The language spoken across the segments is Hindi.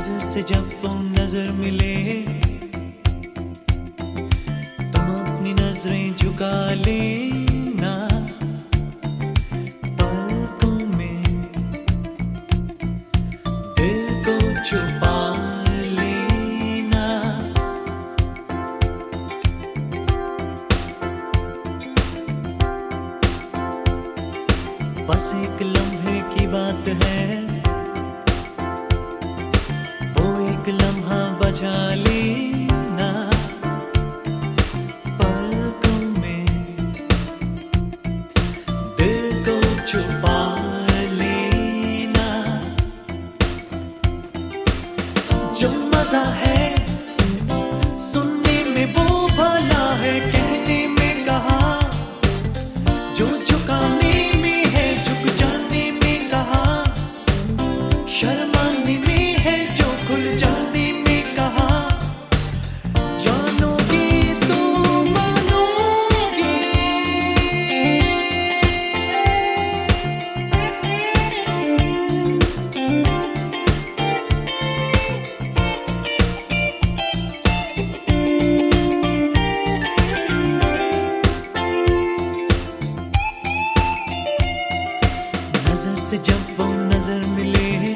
नजर से जब वो नजर मिले, तुम अपनी नजरें झुका लेना, पलकों में दिल को छुपा लेना। बस एक लम्हे की बात है, लम्हा बचा लेना, पलकों में दिल को छुपा लेना। जो मजा है सुनने में वो भला है कहने में कहा, जो झुकाने में है झुक जाने में कहा, शर्माने में है जो खुल जाने में कहा, जानोगी तो मानोगी। नजर से जब वो नजर मिले,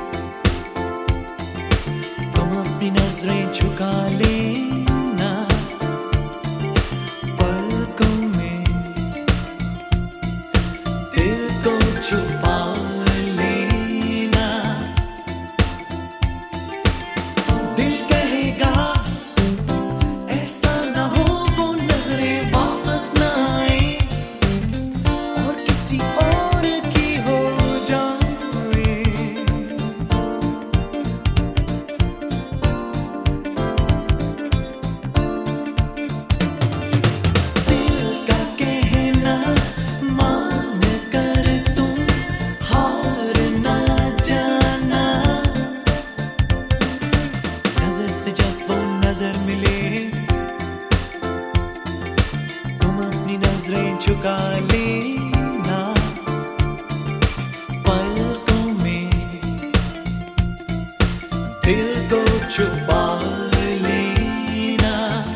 तुम अपनी नजरें झुका लेना, पलकों में दिल को छुपा लेना। दिल कहेगा ऐसा ना हो वो नजरें वापस ना आए और किसी और की हो जाए। दिल का कहना मान कर तुम हार ना जाना। नजर से जब वो नजर मिले, तुम अपनी नजरें झुका लेना, पलकों में दिल को छुपा लेना।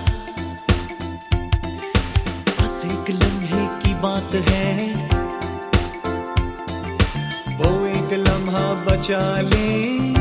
बस एक लम्हे की बात है, वो एक लम्हा बचा लेना।